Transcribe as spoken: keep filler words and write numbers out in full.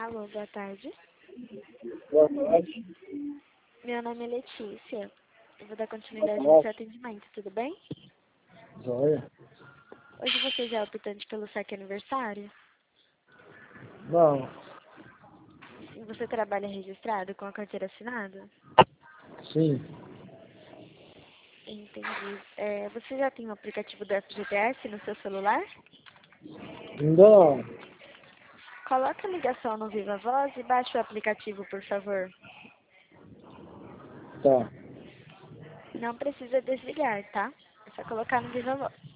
Alô, boa tarde. Boa tarde. Meu nome é Letícia. Eu vou dar continuidade Boa no seu tarde. atendimento, tudo bem? Joia? Hoje você já é optante pelo saque aniversário? Não. E você trabalha registrado com a carteira assinada? Sim. Entendi. É, você já tem o aplicativo do F G T S no seu celular? Ainda não. Coloque a ligação no Viva Voz e baixe o aplicativo, por favor. Tá. Não precisa desligar, tá? É só colocar no Viva Voz.